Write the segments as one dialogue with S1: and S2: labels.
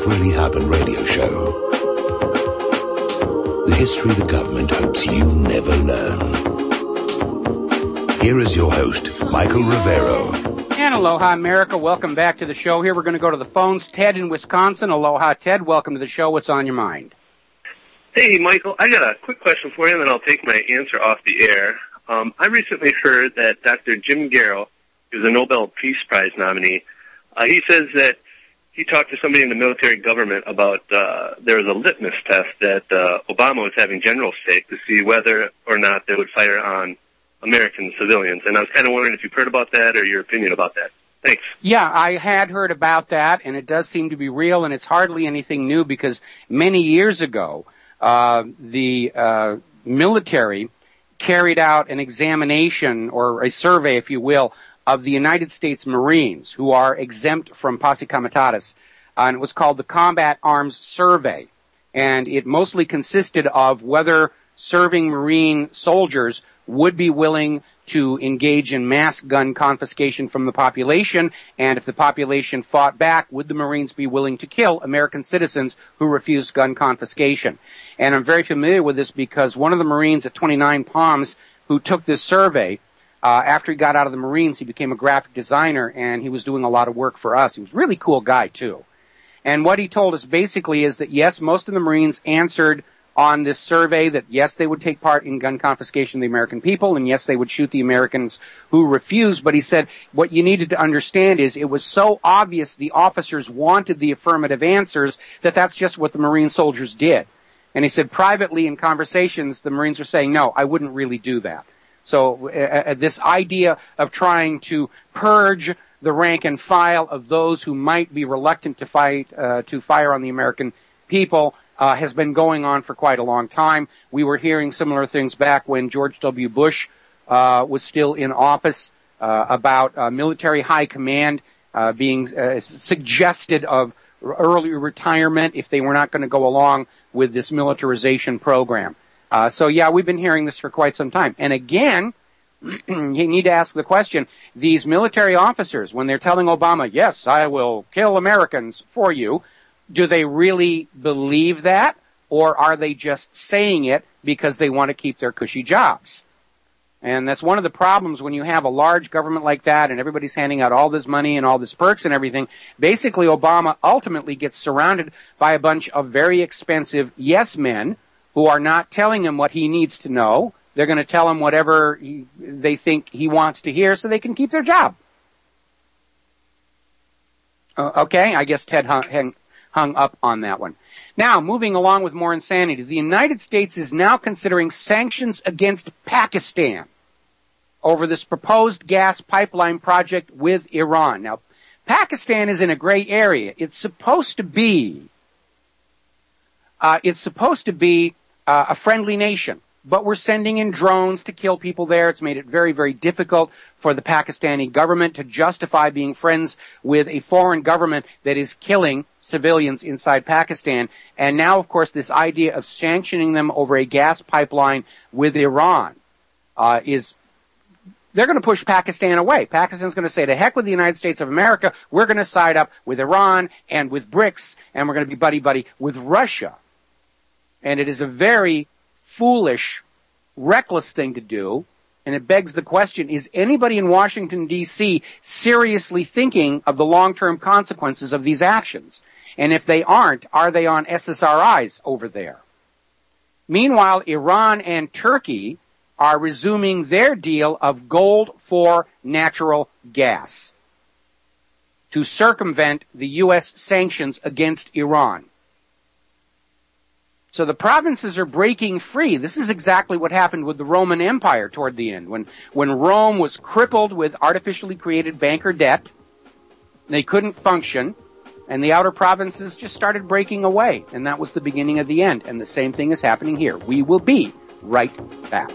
S1: Stuff Really Happened radio show. The history the government hopes you never learn. Here is your host, Michael Rivero.
S2: And aloha, America. Welcome back to the show. Here we're going to go to the phones. Ted in Wisconsin. Aloha, Ted. Welcome to the show. What's on your mind?
S3: Hey, Michael. I got a quick question for you, and then I'll take my answer off the air. I recently heard that Dr. Jim Garrow, who's a Nobel Peace Prize nominee, he says that he talked to somebody in the military government about there was a litmus test that Obama was having generals take to see whether or not they would fire on American civilians. And I was kind of wondering if you've heard about that or your opinion about that. Thanks.
S2: Yeah, I had heard about that, and it does seem to be real, and it's hardly anything new because many years ago, the military carried out an examination or a survey, if you will, of the United States Marines who are exempt from posse comitatus, and it was called the Combat Arms Survey, and it mostly consisted of whether serving Marine soldiers would be willing to engage in mass gun confiscation from the population, and if the population fought back, would the Marines be willing to kill American citizens who refused gun confiscation? And I'm very familiar with this because one of the Marines at 29 Palms who took this survey, after he got out of the Marines, he became a graphic designer, and he was doing a lot of work for us. He was a really cool guy, too. And what he told us basically is that, yes, most of the Marines answered on this survey that, yes, they would take part in gun confiscation of the American people, and yes, they would shoot the Americans who refused. But he said what you needed to understand is it was so obvious the officers wanted the affirmative answers that that's just what the Marine soldiers did. And he said privately in conversations, the Marines were saying, no, I wouldn't really do that. So this idea of trying to purge the rank and file of those who might be reluctant to fire on the American people has been going on for quite a long time. We were hearing similar things back when George W. Bush was still in office about military high command being suggested of early retirement if they were not going to go along with this militarization program. So, yeah, we've been hearing this for quite some time. And again, you need to ask the question, these military officers, when they're telling Obama, yes, I will kill Americans for you, do they really believe that? Or are they just saying it because they want to keep their cushy jobs? And that's one of the problems when you have a large government like that and everybody's handing out all this money and all this perks and everything. Basically, Obama ultimately gets surrounded by a bunch of very expensive yes men who are not telling him what he needs to know. They're going to tell him whatever they think he wants to hear so they can keep their job. Okay, I guess Ted hung up on that one. Now, moving along with more insanity, the United States is now considering sanctions against Pakistan over this proposed gas pipeline project with Iran. Now, Pakistan is in a gray area. It's supposed to be a friendly nation, but we're sending in drones to kill people there. It's made it very, very difficult for the Pakistani government to justify being friends with a foreign government that is killing civilians inside Pakistan. And now, of course, this idea of sanctioning them over a gas pipeline with Iran they're going to push Pakistan away. Pakistan's going to say, to heck with the United States of America, we're going to side up with Iran and with BRICS, and we're going to be buddy-buddy with Russia. And it is a very foolish, reckless thing to do. And it begs the question, is anybody in Washington, D.C. seriously thinking of the long-term consequences of these actions? And if they aren't, are they on SSRIs over there? Meanwhile, Iran and Turkey are resuming their deal of gold for natural gas to circumvent the U.S. sanctions against Iran. So the provinces are breaking free. This is exactly what happened with the Roman Empire toward the end. When Rome was crippled with artificially created banker debt, they couldn't function, and the outer provinces just started breaking away. And that was the beginning of the end. And the same thing is happening here. We will be right back.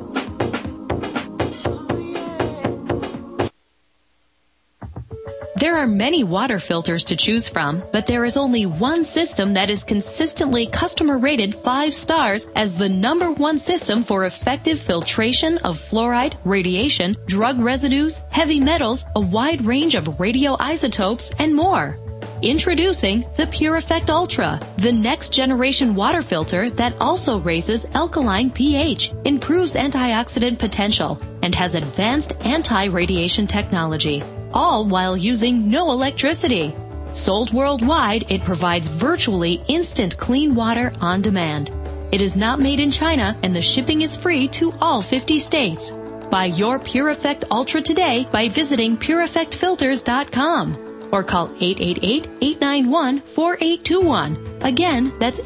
S4: There are many water filters to choose from, but there is only one system that is consistently customer rated 5 stars as the #1 system for effective filtration of fluoride, radiation, drug residues, heavy metals, a wide range of radioisotopes, and more. Introducing the Pure Effect Ultra, the next generation water filter that also raises alkaline pH, improves antioxidant potential, and has advanced anti-radiation technology, all while using no electricity. Sold worldwide, it provides virtually instant clean water on demand. It is not made in China, and the shipping is free to all 50 states. Buy your Pure Effect Ultra today by visiting PureEffectFilters.com. or call 888-891-4821. Again, that's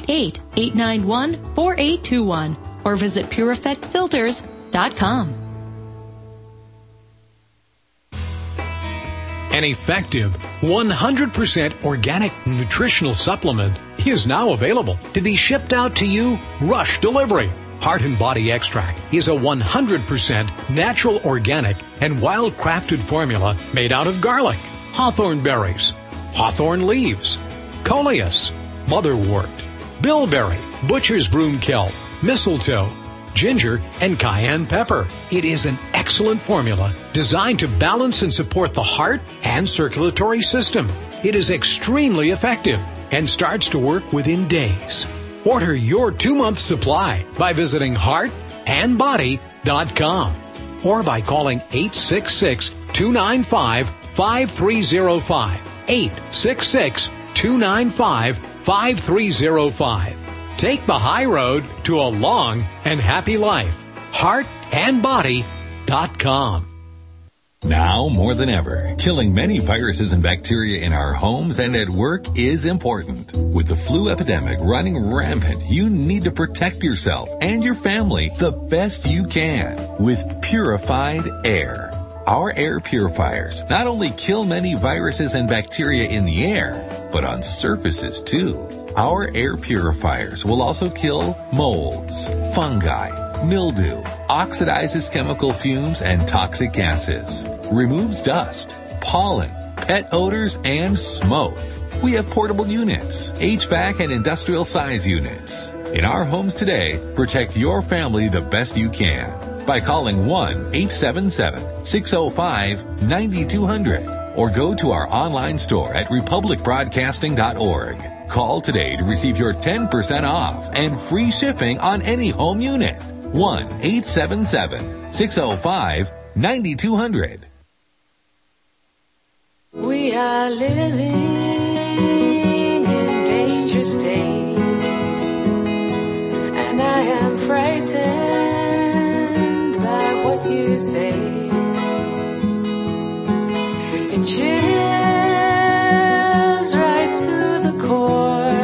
S4: 888-891-4821. Or visit PureEffectFilters.com.
S5: An effective 100% organic nutritional supplement is now available to be shipped out to you rush delivery. Heart and Body Extract is a 100% natural, organic, and wild-crafted formula made out of garlic, hawthorn berries, hawthorn leaves, coleus, motherwort, bilberry, butcher's broom kelp, mistletoe, ginger, and cayenne pepper. It is an excellent formula designed to balance and support the heart and circulatory system. It is extremely effective and starts to work within days. Order your 2-month supply by visiting heartandbody.com or by calling 866-295-5305. 866-295-5305. Take the high road to a long and happy life. Heartandbody.com.
S6: Now more than ever, killing many viruses and bacteria in our homes and at work is important. With the flu epidemic running rampant, you need to protect yourself and your family the best you can with purified air. Our air purifiers not only kill many viruses and bacteria in the air, but on surfaces too. Our air purifiers will also kill molds, fungi, mildew, oxidizes chemical fumes and toxic gases, removes dust, pollen, pet odors, and smoke. We have portable units, HVAC and industrial size units. In our homes today, protect your family the best you can by calling 1-877-605-9200 or go to our online store at republicbroadcasting.org. Call today to receive your 10% off and free shipping on any home unit. 1-877-605-9200.
S7: We are living in dangerous days, and I am frightened by what you say. It chills right to the core.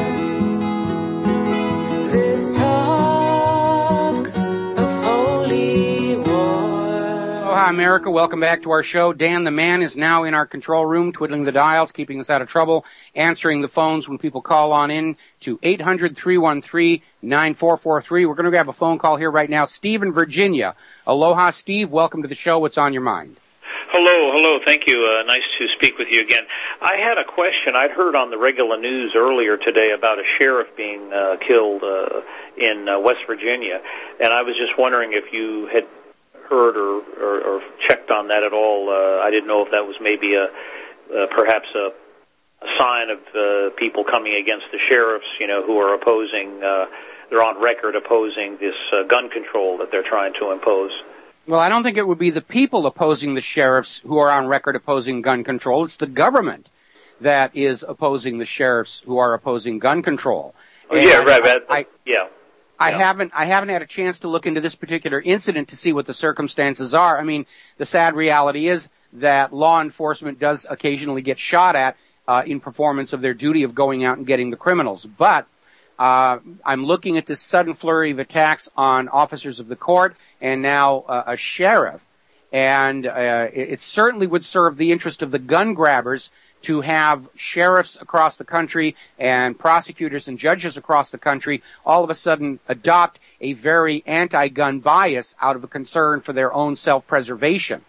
S7: This talk of holy war.
S2: Aloha, America. Welcome back to our show. Dan the Man is now in our control room, twiddling the dials, keeping us out of trouble, answering the phones when people call on in to 800-313-9443. We're going to grab a phone call here right now. Steve in Virginia. Aloha, Steve. Welcome to the show. What's on your mind?
S8: Hello. Thank you. Nice to speak with you again. I had a question. I'd heard on the regular news earlier today about a sheriff being killed in West Virginia, and I was just wondering if you had heard or checked on that at all. I didn't know if that was maybe perhaps a sign of people coming against the sheriffs, who are opposing. They're on record opposing this gun control that they're trying to impose.
S2: Well, I don't think it would be the people opposing the sheriffs who are on record opposing gun control. It's the government that is opposing the sheriffs who are opposing gun control.
S8: Oh, yeah, right.
S2: I haven't had a chance to look into this particular incident to see what the circumstances are. I mean, the sad reality is that law enforcement does occasionally get shot at in performance of their duty of going out and getting the criminals. But I'm looking at this sudden flurry of attacks on officers of the court and now a sheriff. And it certainly would serve the interest of the gun grabbers to have sheriffs across the country and prosecutors and judges across the country all of a sudden adopt a very anti-gun bias out of a concern for their own self-preservation.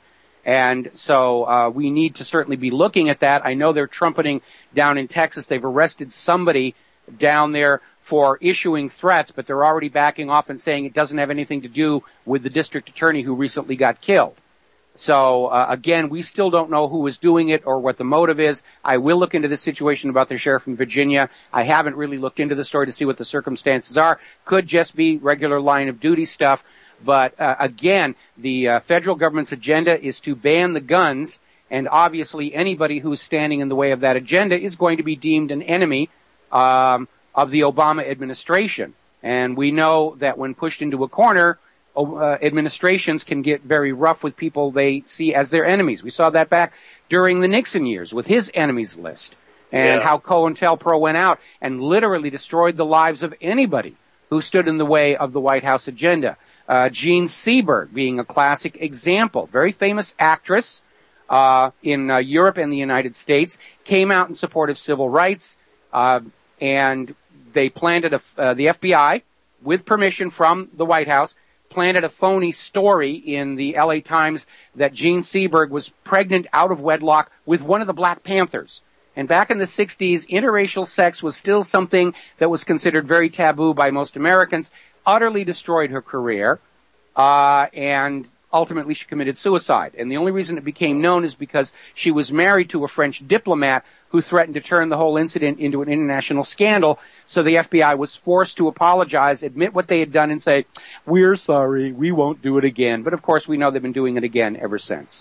S2: And so we need to certainly be looking at that. I know they're trumpeting down in Texas. They've arrested somebody down there for issuing threats, but they're already backing off and saying it doesn't have anything to do with the district attorney who recently got killed. So, again, we still don't know who is doing it or what the motive is. I will look into this situation about the sheriff in Virginia. I haven't really looked into the story to see what the circumstances are. Could just be regular line of duty stuff. But, again, the federal government's agenda is to ban the guns, and obviously anybody who's standing in the way of that agenda is going to be deemed an enemy of the Obama administration. And we know that when pushed into a corner, administrations can get very rough with people they see as their enemies. We saw that back during the Nixon years with his enemies list, and how COINTELPRO went out and literally destroyed the lives of anybody who stood in the way of the White House agenda. Jean Seberg being a classic example, very famous actress in Europe and the United States, came out in support of civil rights, and they planted the FBI, with permission from the White House, planted a phony story in the LA Times that Jean Seberg was pregnant out of wedlock with one of the Black Panthers. And back in the 60s, interracial sex was still something that was considered very taboo by most Americans, utterly destroyed her career, and ultimately she committed suicide. And the only reason it became known is because she was married to a French diplomat who threatened to turn the whole incident into an international scandal. So the FBI was forced to apologize, admit what they had done, and say, "We're sorry, we won't do it again." But of course, we know they've been doing it again ever since.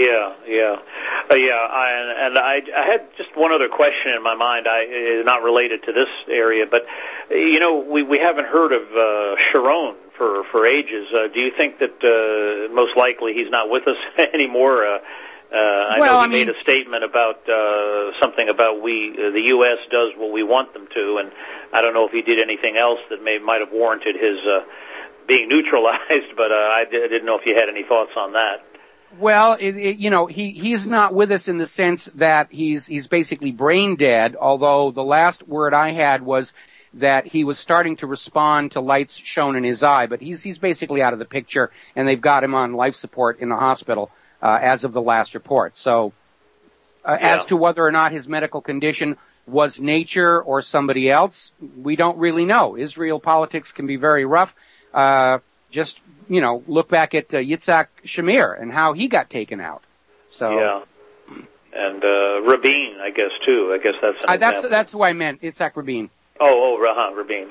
S8: I had just one other question in my mind, not related to this area, but we haven't heard of Sharon for ages. Do you think that most likely he's not with us anymore? I know he made a statement about something about the U.S. does what we want them to, and I don't know if he did anything else that might have warranted his being neutralized, but I didn't know if you had any thoughts on that.
S2: Well, he's not with us in the sense that he's basically brain dead, although the last word I had was that he was starting to respond to lights shown in his eye, but he's basically out of the picture, and they've got him on life support in the hospital as of the last report. So as to whether or not his medical condition was nature or somebody else, we don't really know. Israel politics can be very rough. Look back at Yitzhak Shamir and how he got taken out. So
S8: and Rabin, I guess too. I guess that's an example.
S2: That's who I meant, Yitzhak Rabin.
S8: Rabin,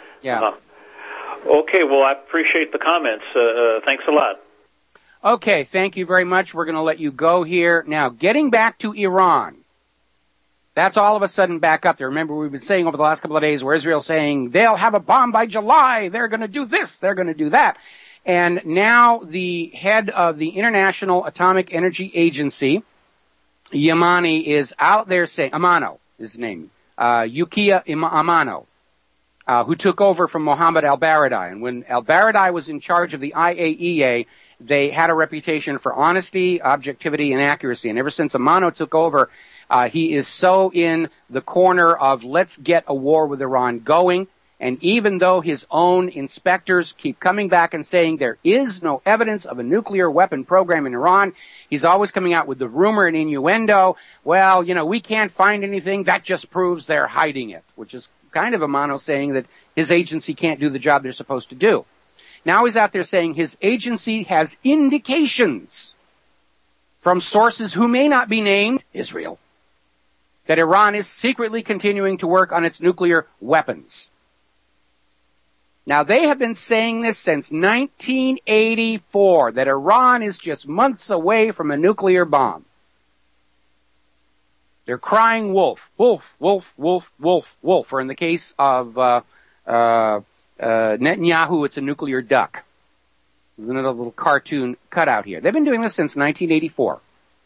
S8: Okay, well, I appreciate the comments. Thanks a lot.
S2: Okay, thank you very much. We're going to let you go here. Now, getting back to Iran. That's all of a sudden back up there. Remember, we've been saying over the last couple of days where Israel's saying they'll have a bomb by July. They're going to do this. They're going to do that. And now the head of the International Atomic Energy Agency, Yamani, is out there saying, Amano is his name, Yukiya Amano, who took over from Mohammed al-Baradei. And when al-Baradei was in charge of the IAEA, they had a reputation for honesty, objectivity, and accuracy. And ever since Amano took over, he is so in the corner of let's get a war with Iran going. And even though his own inspectors keep coming back and saying there is no evidence of a nuclear weapon program in Iran, he's always coming out with the rumor and innuendo, well, we can't find anything. That just proves they're hiding it, which is kind of Amano saying that his agency can't do the job they're supposed to do. Now he's out there saying his agency has indications from sources who may not be named, Israel, that Iran is secretly continuing to work on its nuclear weapons. Now, they have been saying this since 1984, that Iran is just months away from a nuclear bomb. They're crying wolf, wolf, wolf, wolf, wolf, wolf. Or in the case of Netanyahu, it's a nuclear duck. There's another little cartoon cutout here. They've been doing this since 1984.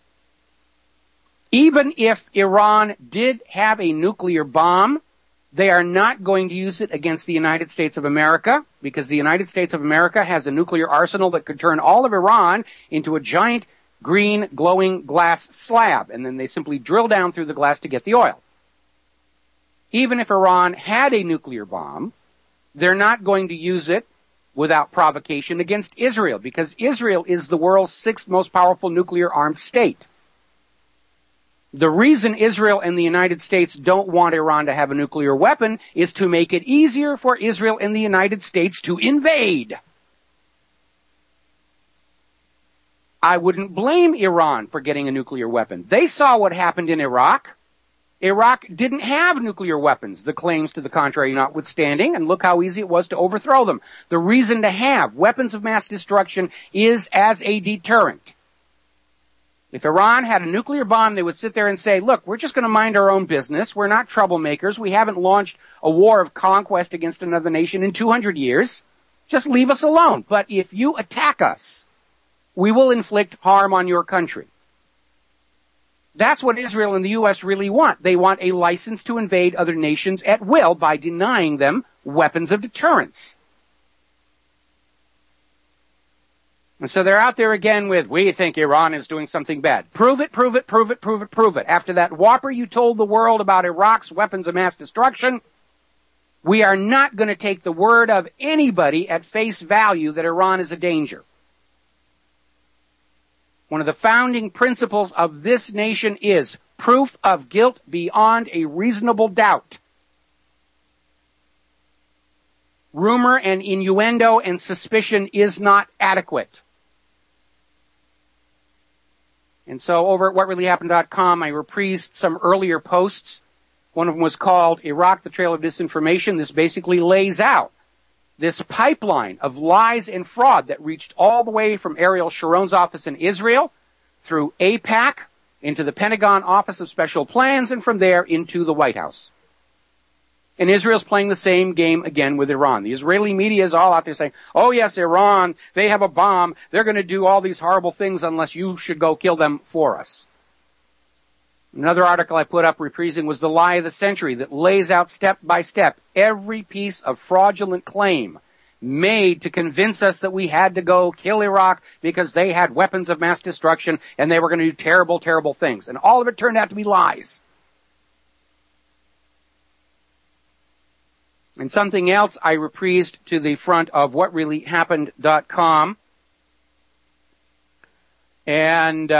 S2: Even if Iran did have a nuclear bomb, they are not going to use it against the United States of America, because the United States of America has a nuclear arsenal that could turn all of Iran into a giant green glowing glass slab, and then they simply drill down through the glass to get the oil. Even if Iran had a nuclear bomb, they're not going to use it without provocation against Israel, because Israel is the world's sixth most powerful nuclear armed state. The reason Israel and the United States don't want Iran to have a nuclear weapon is to make it easier for Israel and the United States to invade. I wouldn't blame Iran for getting a nuclear weapon. They saw what happened in Iraq. Iraq didn't have nuclear weapons, the claims to the contrary notwithstanding, and look how easy it was to overthrow them. The reason to have weapons of mass destruction is as a deterrent. If Iran had a nuclear bomb, they would sit there and say, look, we're just going to mind our own business. We're not troublemakers. We haven't launched a war of conquest against another nation in 200 years. Just leave us alone. But if you attack us, we will inflict harm on your country. That's what Israel and the U.S. really want. They want a license to invade other nations at will by denying them weapons of deterrence. And so they're out there again with, we think Iran is doing something bad. Prove it, prove it, prove it, prove it, prove it. After that whopper you told the world about Iraq's weapons of mass destruction, we are not going to take the word of anybody at face value that Iran is a danger. One of the founding principles of this nation is proof of guilt beyond a reasonable doubt. Rumor and innuendo and suspicion is not adequate. And so over at whatreallyhappened.com, I reprised some earlier posts. One of them was called Iraq, the Trail of Disinformation. This basically lays out this pipeline of lies and fraud that reached all the way from Ariel Sharon's office in Israel, through AIPAC, into the Pentagon Office of Special Plans, and from there into the White House. And Israel's playing the same game again with Iran. The Israeli media is all out there saying, oh yes, Iran, they have a bomb, they're going to do all these horrible things unless you should go kill them for us. Another article I put up reprising was the lie of the century that lays out step by step every piece of fraudulent claim made to convince us that we had to go kill Iraq because they had weapons of mass destruction and they were going to do terrible, terrible things. And all of it turned out to be lies. And something else I reprised to the front of whatreallyhappened.com. And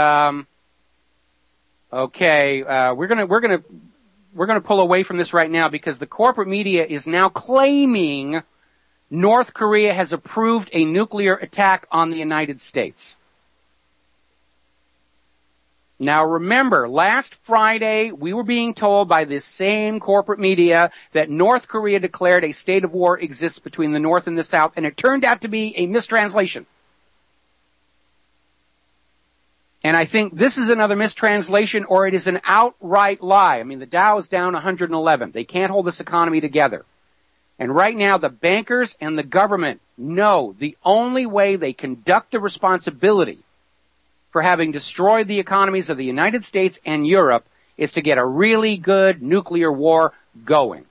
S2: we're gonna pull away from this right now because the corporate media is now claiming North Korea has approved a nuclear attack on the United States. Now remember, last Friday we were being told by this same corporate media that North Korea declared a state of war exists between the North and the South, and it turned out to be a mistranslation. And I think this is another mistranslation, or it is an outright lie. I mean, the Dow is down 111. They can't hold this economy together. And right now, the bankers and the government know the only way they conduct the responsibility for having destroyed the economies of the United States and Europe is to get a really good nuclear war going.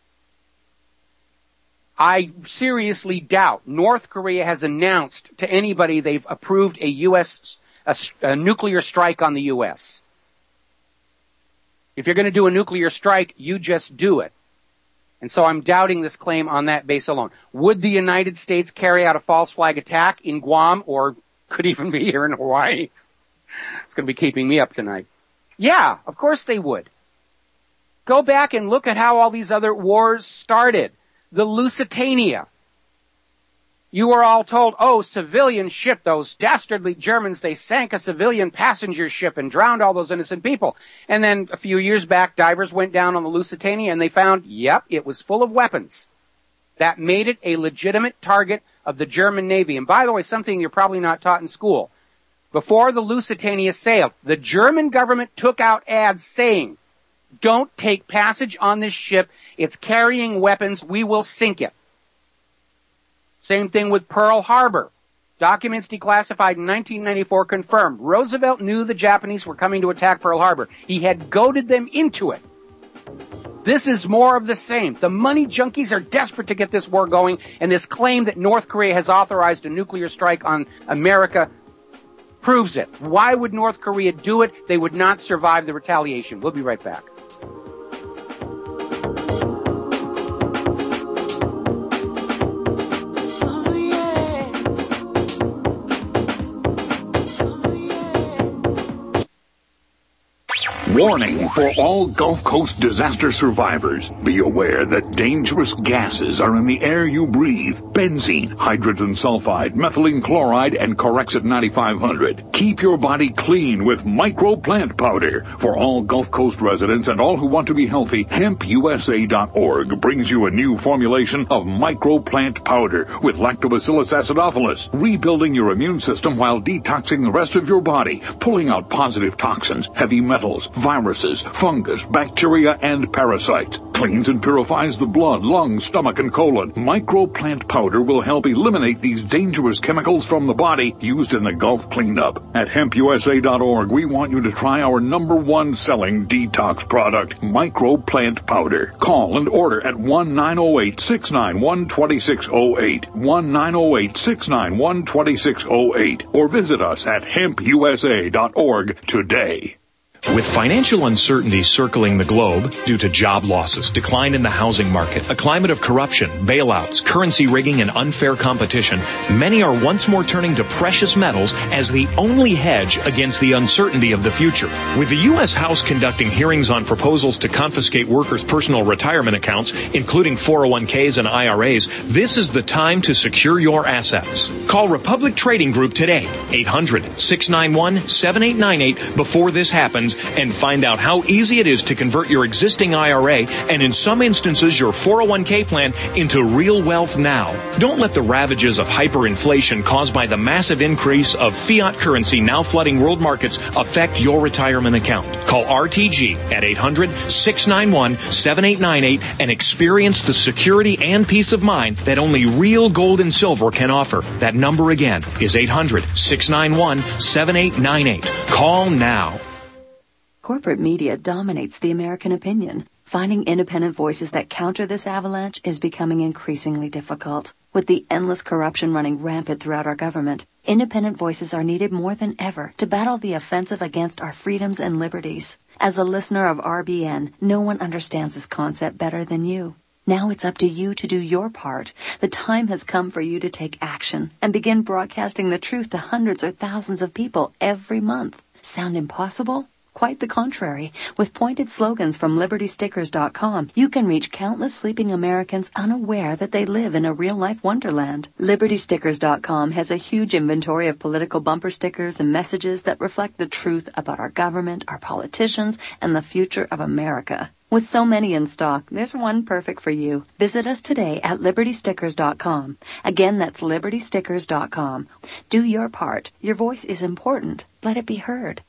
S2: I seriously doubt North Korea has announced to anybody they've approved a nuclear strike on the U.S. If you're going to do a nuclear strike, you just do it. And so I'm doubting this claim on that base alone. Would the United States carry out a false flag attack in Guam, or could even be here in Hawaii? It's going to be keeping me up tonight. Yeah, of course they would. Go back and look at how all these other wars started. The Lusitania. You were all told, oh, civilian ship, those dastardly Germans, they sank a civilian passenger ship and drowned all those innocent people. And then a few years back, divers went down on the Lusitania and they found, yep, it was full of weapons. That made it a legitimate target of the German Navy. And by the way, something you're probably not taught in school. Before the Lusitania sailed, the German government took out ads saying, don't take passage on this ship. It's carrying weapons. We will sink it. Same thing with Pearl Harbor. Documents declassified in 1994 confirmed Roosevelt knew the Japanese were coming to attack Pearl Harbor. He had goaded them into it. This is more of the same. The money junkies are desperate to get this war going, and this claim that North Korea has authorized a nuclear strike on America proves it. Why would North Korea do it? They would not survive the retaliation. We'll be right back.
S7: Oh, yeah.
S9: Warning for all Gulf Coast disaster survivors. Be aware that dangerous gases are in the air you breathe. Benzene, hydrogen sulfide, methylene chloride, and Corexit 9500. Keep your body clean with microplant powder. For all Gulf Coast residents and all who want to be healthy, HempUSA.org brings you a new formulation of microplant powder with Lactobacillus acidophilus, rebuilding your immune system while detoxing the rest of your body, pulling out positive toxins, heavy metals, viruses, fungus, bacteria, and parasites. Cleans and purifies the blood, lungs, stomach, and colon. Microplant powder will help eliminate these dangerous chemicals from the body used in the Gulf cleanup. At HempUSA.org, we want you to try our #1 selling detox product, Microplant Powder. Call and order at 1-908-691-2608, 1-908-691-2608, or visit us at HempUSA.org today.
S10: With financial uncertainty circling the globe due to job losses, decline in the housing market, a climate of corruption, bailouts, currency rigging, and unfair competition, many are once more turning to precious metals as the only hedge against the uncertainty of the future. With the U.S. House conducting hearings on proposals to confiscate workers' personal retirement accounts, including 401ks and IRAs, this is the time to secure your assets. Call Republic Trading Group today, 800-691-7898 before this happens, and find out how easy it is to convert your existing IRA and in some instances your 401k plan into real wealth now. Don't let the ravages of hyperinflation caused by the massive increase of fiat currency now flooding world markets affect your retirement account. Call RTG at 800-691-7898 and experience the security and peace of mind that only real gold and silver can offer. That number again is 800-691-7898. Call now.
S11: Corporate media dominates the American opinion. Finding independent voices that counter this avalanche is becoming increasingly difficult. With the endless corruption running rampant throughout our government, independent voices are needed more than ever to battle the offensive against our freedoms and liberties. As a listener of RBN, no one understands this concept better than you. Now it's up to you to do your part. The time has come for you to take action and begin broadcasting the truth to hundreds or thousands of people every month. Sound impossible? Quite the contrary. With pointed slogans from LibertyStickers.com, you can reach countless sleeping Americans unaware that they live in a real-life wonderland. LibertyStickers.com has a huge inventory of political bumper stickers and messages that reflect the truth about our government, our politicians, and the future of America. With so many in stock, there's one perfect for you. Visit us today at LibertyStickers.com. Again, that's LibertyStickers.com. Do your part. Your voice is important. Let it be heard.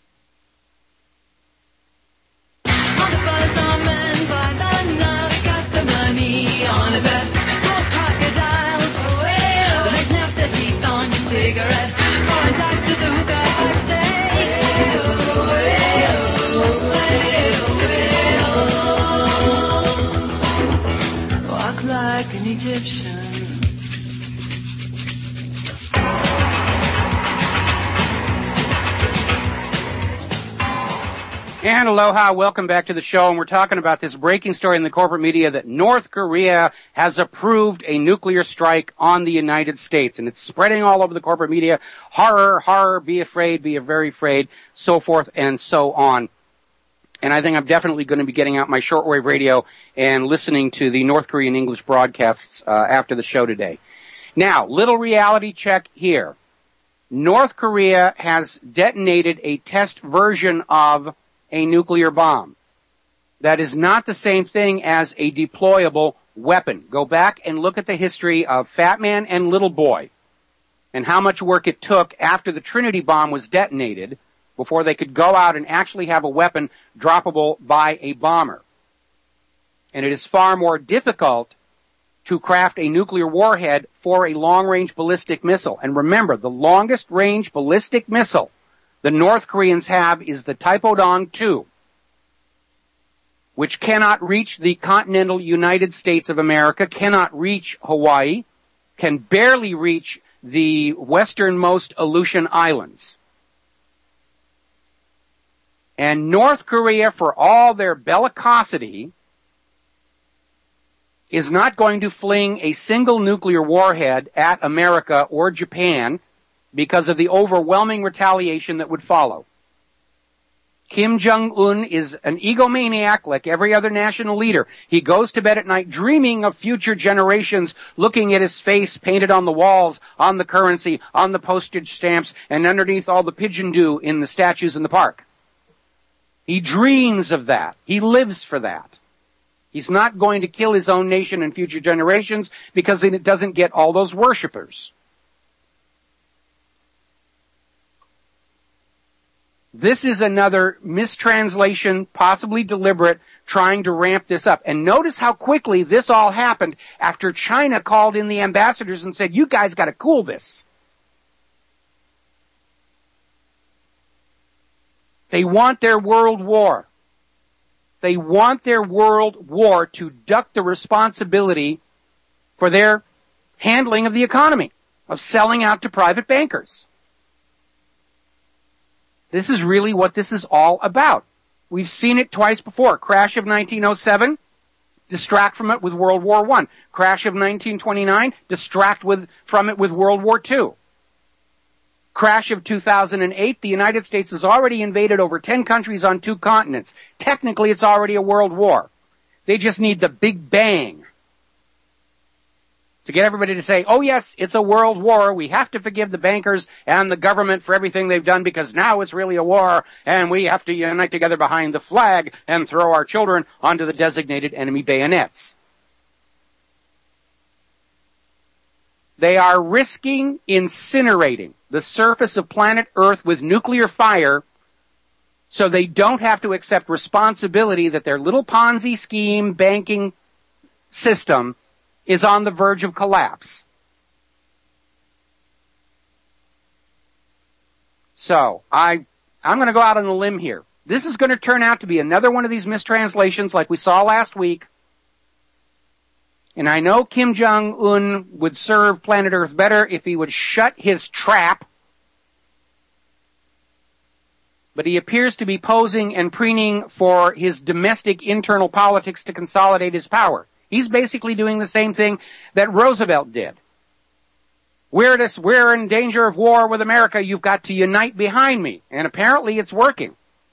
S7: Walk like an Egyptian.
S2: And aloha, welcome back to the show, and we're talking about this breaking story in the corporate media that North Korea has approved a nuclear strike on the United States, and it's spreading all over the corporate media. Horror, horror, be afraid, be very afraid, so forth and so on. And I think I'm definitely going to be getting out my shortwave radio and listening to the North Korean English broadcasts after the show today. Now, little reality check here. North Korea has detonated a test version of a nuclear bomb. That is not the same thing as a deployable weapon. Go back and look at the history of Fat Man and Little Boy and how much work it took after the Trinity bomb was detonated before they could go out and actually have a weapon droppable by a bomber. And it is far more difficult to craft a nuclear warhead for a long-range ballistic missile. And remember, the longest-range ballistic missile the North Koreans have is the Taepodong-2, which cannot reach the continental United States of America, cannot reach Hawaii, can barely reach the westernmost Aleutian Islands. And North Korea, for all their bellicosity, is not going to fling a single nuclear warhead at America or Japan because of the overwhelming retaliation that would follow. Kim Jong-un is an egomaniac like every other national leader. He goes to bed at night dreaming of future generations, looking at his face painted on the walls, on the currency, on the postage stamps, and underneath all the pigeon dew in the statues in the park. He dreams of that. He lives for that. He's not going to kill his own nation and future generations because then it doesn't get all those worshipers. This is another mistranslation, possibly deliberate, trying to ramp this up. And notice how quickly this all happened after China called in the ambassadors and said, you guys got to cool this. They want their world war. They want their world war to duck the responsibility for their handling of the economy, of selling out to private bankers. This is really what this is all about. We've seen it twice before. Crash of 1907, distract from it with World War I. Crash of 1929, distract from it with World War II. Crash of 2008, the United States has already invaded over 10 countries on 2 continents. Technically, it's already a world war. They just need the big bang to get everybody to say, oh yes, it's a world war. We have to forgive the bankers and the government for everything they've done because now it's really a war and we have to unite together behind the flag and throw our children onto the designated enemy bayonets. They are risking incinerating the surface of planet Earth with nuclear fire so they don't have to accept responsibility that their little Ponzi scheme banking system is on the verge of collapse. So, I'm going to go out on a limb here. This is going to turn out to be another one of these mistranslations like we saw last week. And I know Kim Jong-un would serve planet Earth better if he would shut his trap. But he appears to be posing and preening for his domestic internal politics to consolidate his power. He's basically doing the same thing that Roosevelt did. We're in danger of war with America. You've got to unite behind me. And apparently it's working.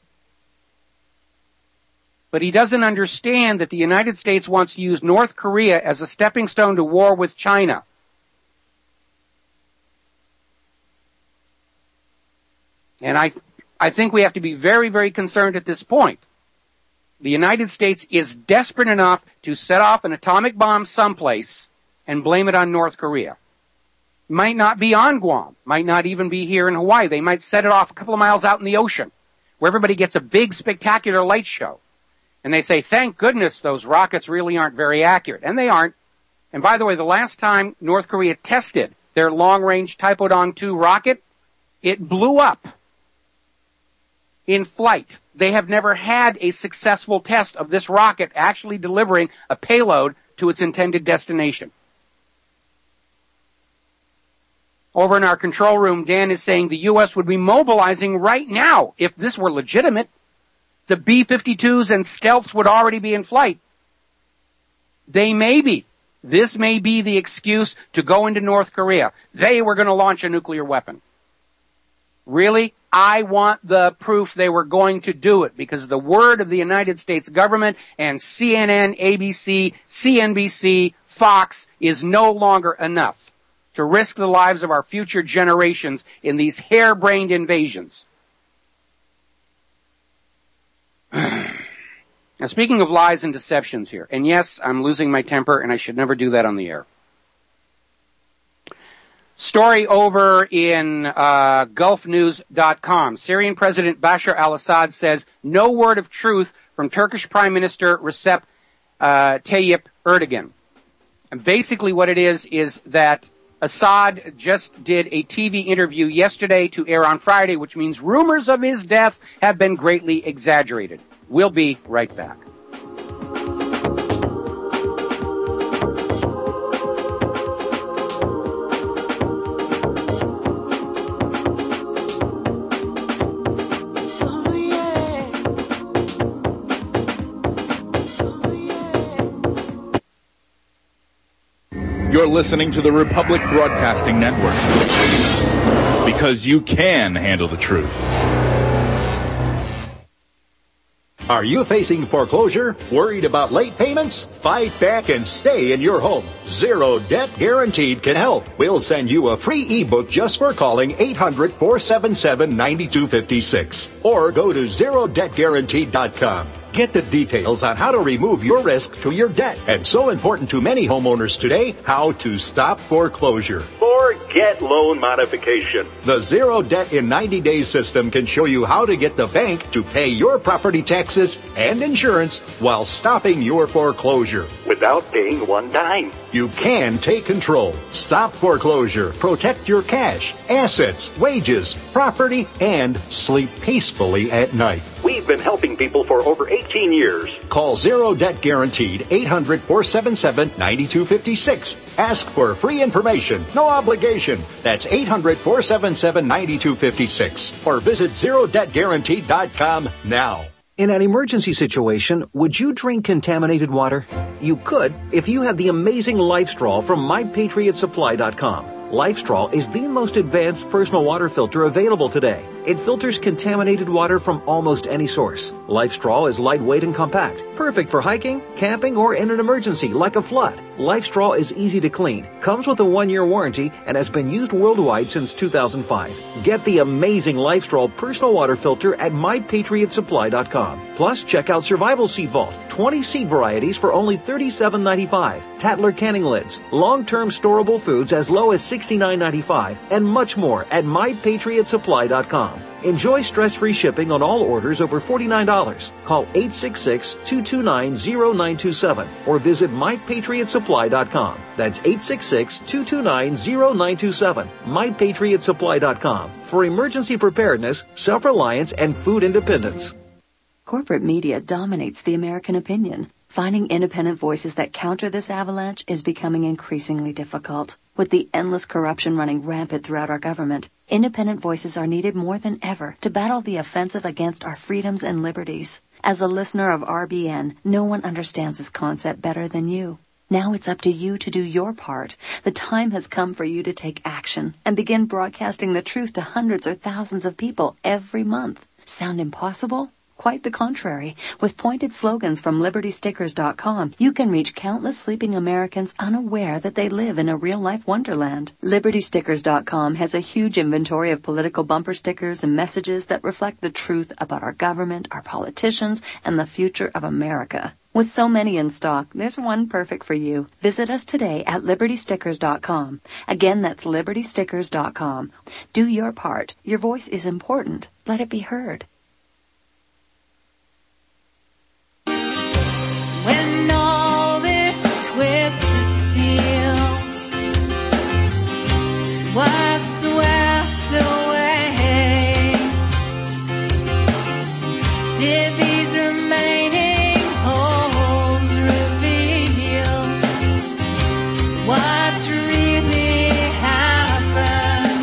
S2: But he doesn't understand that the United States wants to use North Korea as a stepping stone to war with China. And I think we have to be very, very concerned at this point. The United States is desperate enough to set off an atomic bomb someplace and blame it on North Korea. Might not be on Guam. Might not even be here in Hawaii. They might set it off a couple of miles out in the ocean where everybody gets a big, spectacular light show. And they say, thank goodness those rockets really aren't very accurate. And they aren't. And by the way, the last time North Korea tested their long-range Taepodong 2 rocket, it blew up in flight. They have never had a successful test of this rocket actually delivering a payload to its intended destination. Over in our control room, Dan is saying the U.S. would be mobilizing right now if this were legitimate. The B-52s and stealths would already be in flight. They may be. This may be the excuse to go into North Korea. They were going to launch a nuclear weapon. Really? I want the proof they were going to do it because the word of the United States government and CNN, ABC, CNBC, Fox is no longer enough to risk the lives of our future generations in these harebrained invasions. Now, speaking of lies and deceptions here, and yes, I'm losing my temper and I should never do that on the air. Story over in gulfnews.com. Syrian President Bashar al-Assad says no word of truth from Turkish Prime Minister Recep Tayyip Erdogan. And basically what it is that Assad just did a TV interview yesterday to air on Friday, which means rumors of his death have been greatly exaggerated. We'll be right back.
S10: You're listening to the Republic Broadcasting Network. Because you can handle the truth.
S12: Are you facing foreclosure? Worried about late payments? Fight back and stay in your home. Zero Debt Guaranteed can help. We'll send you a free ebook just for calling 800-477-9256 or go to ZeroDebtGuaranteed.com. Get the details on how to remove your risk to your debt. And so important to many homeowners today, how to stop foreclosure. Forget loan modification. The Zero Debt in 90 Days system can show you how to get the bank to pay your property taxes and insurance while stopping your foreclosure. Without paying one dime. You can take control, stop foreclosure, protect your cash, assets, wages, property, and sleep peacefully at night. We've been helping people for over 18 years. Call Zero Debt Guaranteed, 800-477-9256. Ask for free information, no obligation. That's 800-477-9256. Or visit ZeroDebtGuaranteed.com now.
S13: In an emergency situation, would you drink contaminated water? You could if you had the amazing LifeStraw from MyPatriotSupply.com. LifeStraw is the most advanced personal water filter available today. It filters contaminated water from almost any source. LifeStraw is lightweight and compact, perfect for hiking, camping, or in an emergency like a flood. LifeStraw is easy to clean, comes with a 1-year warranty, and has been used worldwide since 2005. Get the amazing LifeStraw personal water filter at MyPatriotSupply.com. Plus, check out Survival Seed Vault, 20 seed varieties for only $37.95, Tatler canning lids, long-term storable foods as low as $69.95, and much more at MyPatriotSupply.com. Enjoy stress-free shipping on all orders over $49. Call 866-229-0927 or visit MyPatriotSupply.com. That's 866-229-0927. MyPatriotSupply.com for emergency preparedness, self-reliance, and food independence.
S11: Corporate media dominates the American opinion. Finding independent voices that counter this avalanche is becoming increasingly difficult. With the endless corruption running rampant throughout our government, independent voices are needed more than ever to battle the offensive against our freedoms and liberties. As a listener of RBN, no one understands this concept better than you. Now it's up to you to do your part. The time has come for you to take action and begin broadcasting the truth to hundreds or thousands of people every month. Sound impossible? Quite the contrary. With pointed slogans from LibertyStickers.com, you can reach countless sleeping Americans unaware that they live in a real-life wonderland. LibertyStickers.com has a huge inventory of political bumper stickers and messages that reflect the truth about our government, our politicians, and the future of America. With so many in stock, there's one perfect for you. Visit us today at LibertyStickers.com. Again, that's LibertyStickers.com. Do your part. Your voice is important. Let it be heard.
S7: When all this twisted steel was swept away, did these remaining holes reveal what really happened?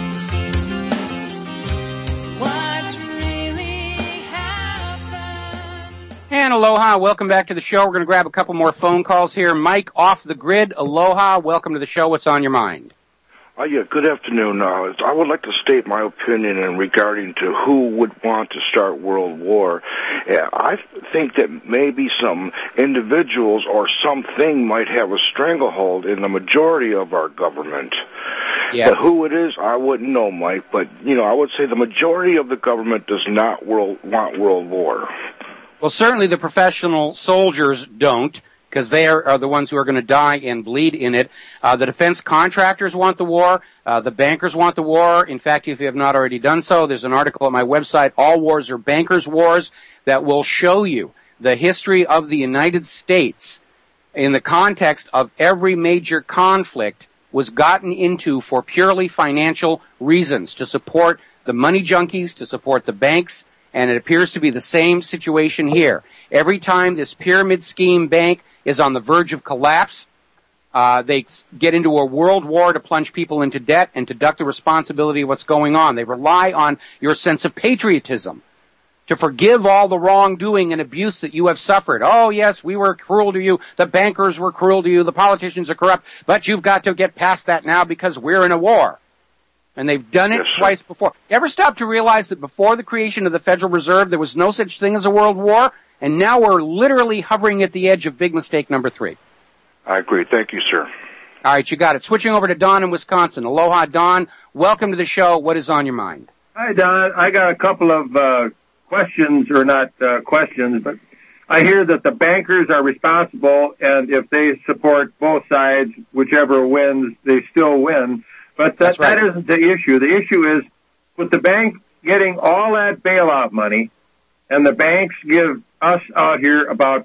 S7: What really happened?
S2: And aloha, welcome back to the show. We're going to grab a couple more phone calls here. Mike off the grid, aloha, welcome to the show. What's on your mind?
S14: Yeah, good afternoon. I would like to state my opinion in regarding to who would want to start World War. I think that maybe some individuals or something might have a stranglehold in the majority of our government.
S2: Yes.
S14: But who it is, I wouldn't know, Mike. But, I would say the majority of the government does not want World War.
S2: Well, certainly the professional soldiers don't, because they are the ones who are going to die and bleed in it. The defense contractors want the war. The bankers want the war. In fact, if you have not already done so, there's an article at my website, All Wars Are Bankers' Wars, that will show you the history of the United States in the context of every major conflict was gotten into for purely financial reasons, to support the money junkies, to support the banks, and it appears to be the same situation here. Every time this pyramid scheme bank is on the verge of collapse, they get into a world war to plunge people into debt and to duck the responsibility of what's going on. They rely on your sense of patriotism to forgive all the wrongdoing and abuse that you have suffered. Oh, yes, we were cruel to you. The bankers were cruel to you. The politicians are corrupt. But you've got to get past that now because we're in a war. And they've done it twice before. Ever stop to realize that before the creation of the Federal Reserve, there was no such thing as a world war? And now we're literally hovering at the edge of big mistake number 3.
S14: I agree. Thank you, sir.
S2: All right, you got it. Switching over to Don in Wisconsin. Aloha, Don. Welcome to the show. What is on your mind?
S15: Hi, Don. I got a couple of questions, or not questions, but I hear that the bankers are responsible, and if they support both sides, whichever wins, they still win. But that isn't the issue. The issue is, with the bank getting all that bailout money, and the banks give us out here about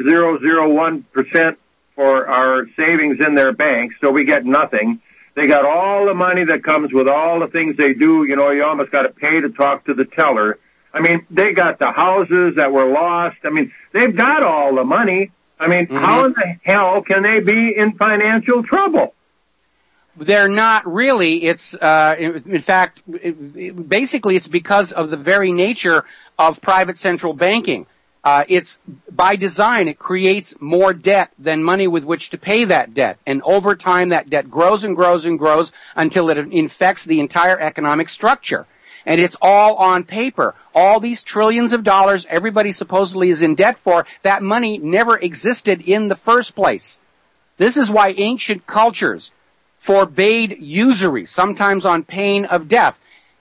S15: 0.001% for our savings in their banks, so we get nothing. They got all the money that comes with all the things they do. You know, you almost got to pay to talk to the teller. I mean, they got the houses that were lost. I mean, they've got all the money. I mean, how in the hell can they be in financial trouble?
S2: They're not really. It's, in fact, basically it's because of the very nature of private central banking. It's by design, it creates more debt than money with which to pay that debt. And over time, that debt grows and grows and grows until it infects the entire economic structure. And it's all on paper. All these trillions of dollars everybody supposedly is in debt for, that money never existed in the first place. This is why ancient cultures forbade usury, sometimes on pain of death.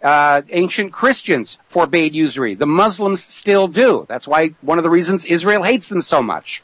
S2: Ancient Christians forbade usury. The Muslims still do. That's why one of the reasons Israel hates them so much.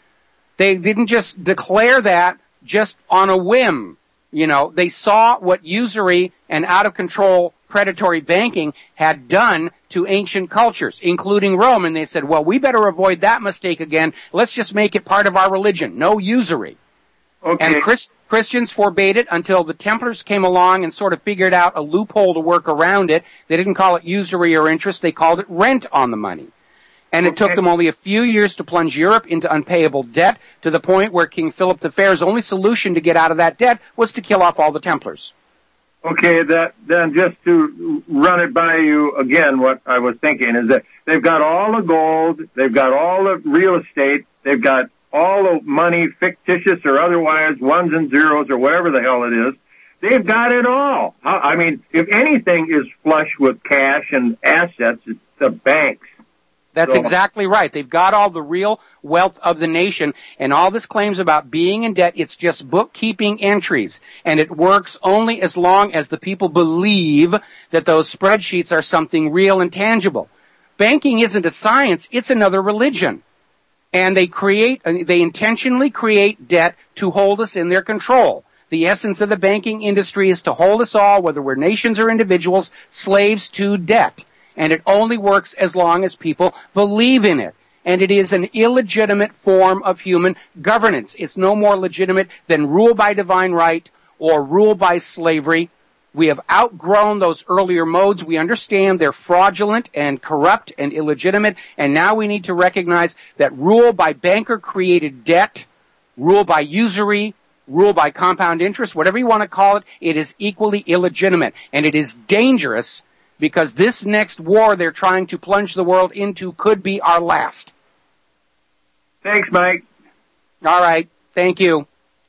S2: They didn't just declare that just on a whim. You know, they saw what usury and out-of-control predatory banking had done to ancient cultures, including Rome, and they said, well, we better avoid that mistake again. Let's just make it part of our religion. No usury. Okay. And Christians forbade it until the Templars came along and sort of figured out a loophole to work around it. They didn't call it usury or interest. They called it rent on the money. And it took them only a few years to plunge Europe into unpayable debt, to the point where King Philip the Fair's only solution to get out of that debt was to kill off all the Templars.
S15: Okay, then just to run it by you again, what I was thinking is that they've got all the gold, they've got all the real estate, they've got all the money, fictitious or otherwise, ones and zeros or whatever the hell it is. They've got it all. I mean, if anything is flush with cash and assets, it's the banks.
S2: That's exactly right. They've got all the real wealth of the nation, and all this claims about being in debt, it's just bookkeeping entries. And it works only as long as the people believe that those spreadsheets are something real and tangible. Banking isn't a science, it's another religion. And they intentionally create debt to hold us in their control. The essence of the banking industry is to hold us all, whether we're nations or individuals, slaves to debt. And it only works as long as people believe in it. And it is an illegitimate form of human governance. It's no more legitimate than rule by divine right or rule by slavery. We have outgrown those earlier modes. We understand they're fraudulent and corrupt and illegitimate. And now we need to recognize that rule by banker-created debt, rule by usury, rule by compound interest, whatever you want to call it, it is equally illegitimate. And it is dangerous, because this next war they're trying to plunge the world into could be our last.
S15: Thanks, Mike.
S2: All right. Thank you.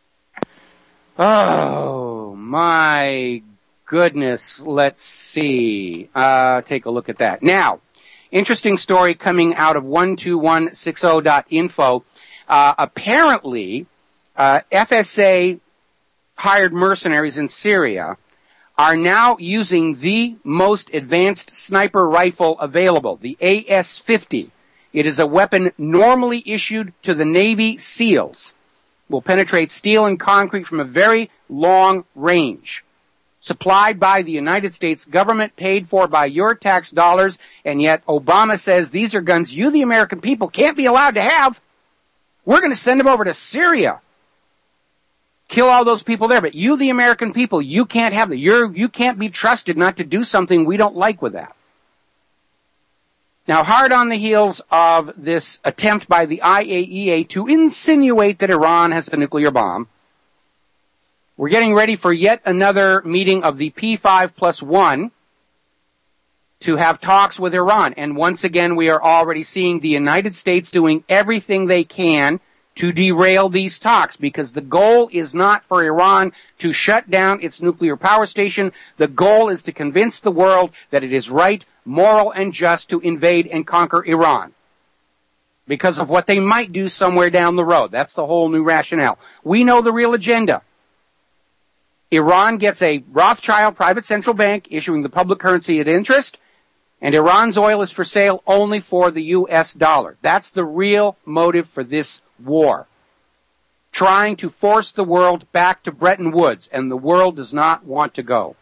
S2: Oh, my goodness. Let's see. Take a look at that. Now, interesting story coming out of 12160.info. Apparently, FSA hired mercenaries in Syria are now using the most advanced sniper rifle available, the AS-50. It is a weapon normally issued to the Navy SEALs. Will penetrate steel and concrete from a very long range. Supplied by the United States government, paid for by your tax dollars, and yet Obama says these are guns you, the American people, can't be allowed to have. We're going to send them over to Syria. Kill all those people there, but you, the American people, you can't have them. You can't be trusted not to do something we don't like with that. Now, hard on the heels of this attempt by the IAEA to insinuate that Iran has a nuclear bomb, we're getting ready for yet another meeting of the P5+1 to have talks with Iran. And once again, we are already seeing the United States doing everything they can to derail these talks, because the goal is not for Iran to shut down its nuclear power station. The goal is to convince the world that it is right, moral, and just to invade and conquer Iran because of what they might do somewhere down the road. That's the whole new rationale. We know the real agenda. Iran gets a Rothschild private central bank issuing the public currency at interest, and Iran's oil is for sale only for the U.S. dollar. That's the real motive for this war. Trying to force the world back to Bretton Woods, and the world does not want to go.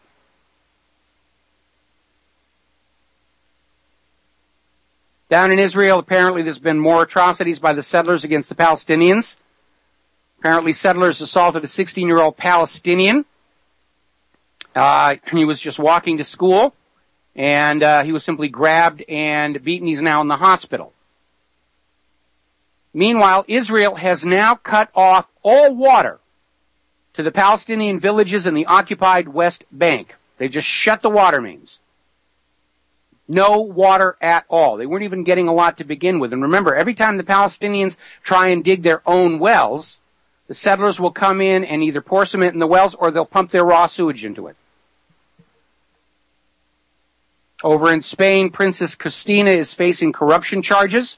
S2: Down in Israel, apparently there's been more atrocities by the settlers against the Palestinians. Apparently settlers assaulted a 16-year-old Palestinian. He was just walking to school, and he was simply grabbed and beaten. He's now in the hospital. Meanwhile, Israel has now cut off all water to the Palestinian villages in the occupied West Bank. They just shut the water mains. No water at all. They weren't even getting a lot to begin with. And remember, every time the Palestinians try and dig their own wells, the settlers will come in and either pour cement in the wells or they'll pump their raw sewage into it. Over in Spain, Princess Cristina is facing corruption charges.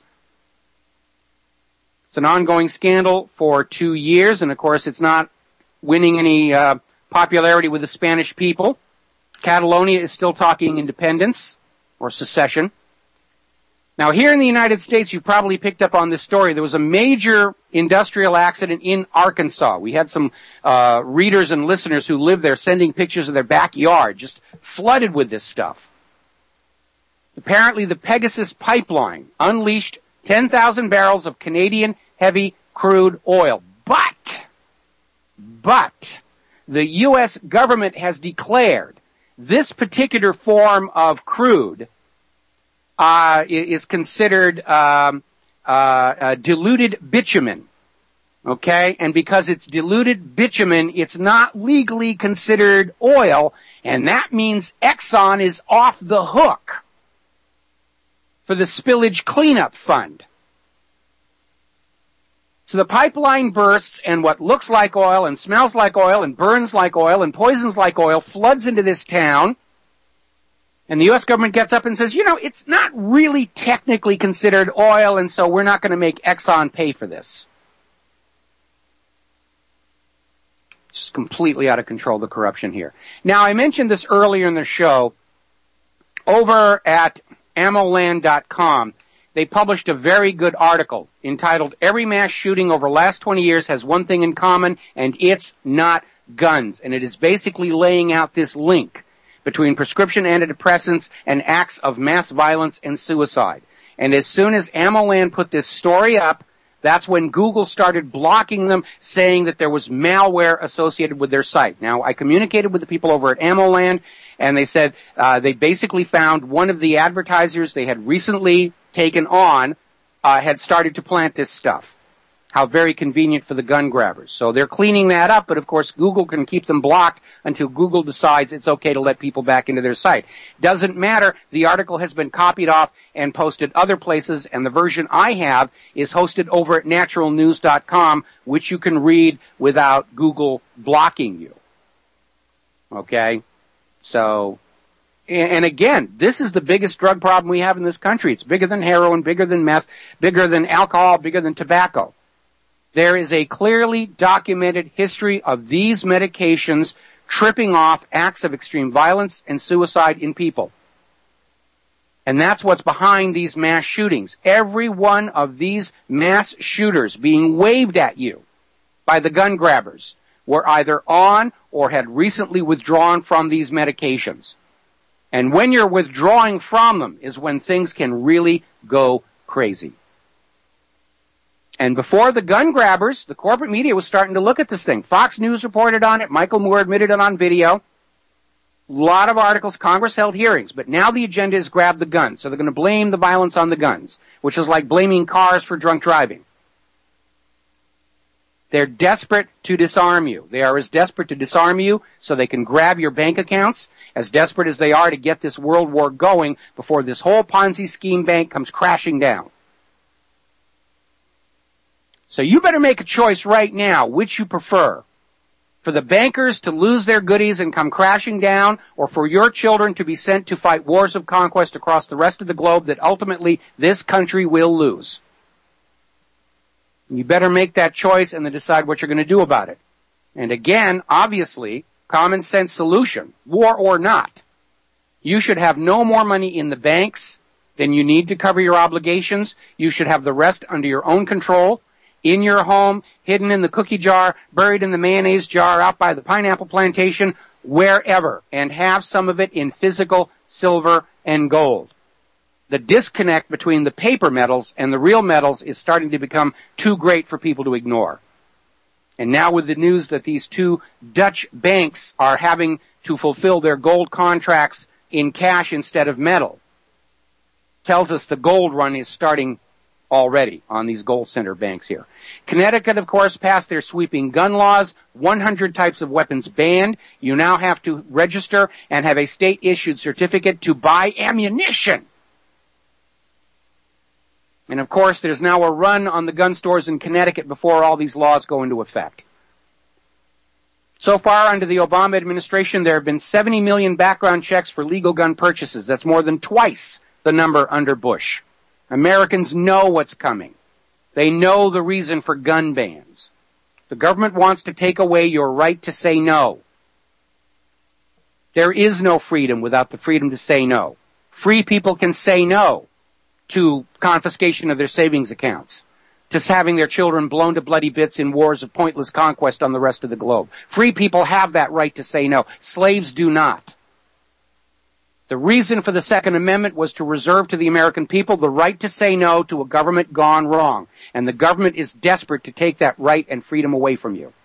S2: It's an ongoing scandal for 2 years, and of course it's not winning any popularity with the Spanish people. Catalonia is still talking independence or secession. Now here in the United States, you probably picked up on this story. There was a major industrial accident in Arkansas. We had some readers and listeners who live there sending pictures of their backyard, just flooded with this stuff. Apparently the Pegasus pipeline unleashed 10,000 barrels of Canadian heavy crude oil. But the U.S. government has declared this particular form of crude is considered diluted bitumen. Okay? And because it's diluted bitumen, it's not legally considered oil, and that means Exxon is off the hook for the spillage cleanup fund. So the pipeline bursts, and what looks like oil and smells like oil and burns like oil and poisons like oil floods into this town. And the U.S. government gets up and says, it's not really technically considered oil, and so we're not going to make Exxon pay for this. It's completely out of control, the corruption here. Now, I mentioned this earlier in the show. Over at AmmoLand.com, they published a very good article entitled, "Every Mass Shooting Over the Last 20 Years Has One Thing in Common, and It's Not Guns." And it is basically laying out this link between prescription antidepressants and acts of mass violence and suicide. And as soon as AmmoLand put this story up, that's when Google started blocking them, saying that there was malware associated with their site. Now, I communicated with the people over at AmmoLand, and they said they basically found one of the advertisers they had recently taken on had started to plant this stuff. How very convenient for the gun grabbers. So they're cleaning that up, but of course Google can keep them blocked until Google decides it's okay to let people back into their site. Doesn't matter. The article has been copied off and posted other places, and the version I have is hosted over at naturalnews.com, which you can read without Google blocking you. Okay? So, and again, this is the biggest drug problem we have in this country. It's bigger than heroin, bigger than meth, bigger than alcohol, bigger than tobacco. There is a clearly documented history of these medications tripping off acts of extreme violence and suicide in people. And that's what's behind these mass shootings. Every one of these mass shooters being waved at you by the gun grabbers were either on or had recently withdrawn from these medications. And when you're withdrawing from them is when things can really go crazy. And before the gun grabbers, the corporate media was starting to look at this thing. Fox News reported on it. Michael Moore admitted it on video. A lot of articles. Congress held hearings. But now the agenda is grab the guns. So they're going to blame the violence on the guns, which is like blaming cars for drunk driving. They're desperate to disarm you. They are as desperate to disarm you so they can grab your bank accounts, as desperate as they are to get this world war going before this whole Ponzi scheme bank comes crashing down. So you better make a choice right now which you prefer. For the bankers to lose their goodies and come crashing down, or for your children to be sent to fight wars of conquest across the rest of the globe that ultimately this country will lose. You better make that choice and then decide what you're going to do about it. And again, obviously, common sense solution, war or not. You should have no more money in the banks than you need to cover your obligations. You should have the rest under your own control, in your home, hidden in the cookie jar, buried in the mayonnaise jar, out by the pineapple plantation, wherever, and have some of it in physical silver and gold. The disconnect between the paper metals and the real metals is starting to become too great for people to ignore. And now with the news that these two Dutch banks are having to fulfill their gold contracts in cash instead of metal, tells us the gold run is starting already on these gold center banks here. Connecticut, of course, passed their sweeping gun laws, 100 types of weapons banned. You now have to register and have a state-issued certificate to buy ammunition. And of course, there's now a run on the gun stores in Connecticut before all these laws go into effect. So far, under the Obama administration, there have been 70 million background checks for legal gun purchases. That's more than twice the number under Bush. Americans know what's coming. They know the reason for gun bans. The government wants to take away your right to say no. There is no freedom without the freedom to say no. Free people can say no to confiscation of their savings accounts, to having their children blown to bloody bits in wars of pointless conquest on the rest of the globe. Free people have that right to say no. Slaves do not. The reason for the Second Amendment was to reserve to the American people the right to say no to a government gone wrong. And the government is desperate to take that right and freedom away from you.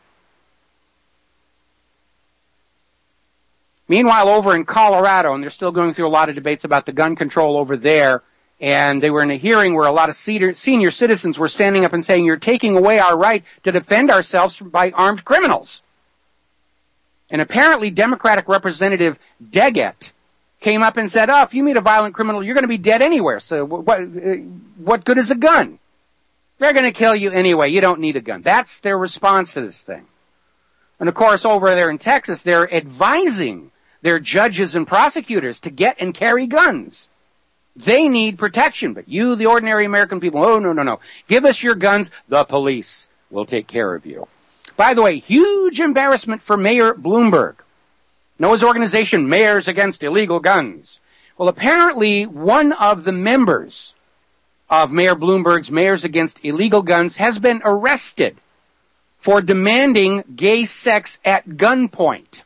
S2: Meanwhile, over in Colorado, and they're still going through a lot of debates about the gun control over there, and they were in a hearing where a lot of senior citizens were standing up and saying, you're taking away our right to defend ourselves by armed criminals. And apparently Democratic Representative Deggett came up and said, if you meet a violent criminal, you're going to be dead anywhere. So what good is a gun? They're going to kill you anyway. You don't need a gun. That's their response to this thing. And of course, over there in Texas, they're advising their judges and prosecutors to get and carry guns. They need protection, but you, the ordinary American people, oh, no. Give us your guns. The police will take care of you. By the way, huge embarrassment for Mayor Bloomberg. Know his organization, Mayors Against Illegal Guns. Well, apparently one of the members of Mayor Bloomberg's Mayors Against Illegal Guns has been arrested for demanding gay sex at gunpoint.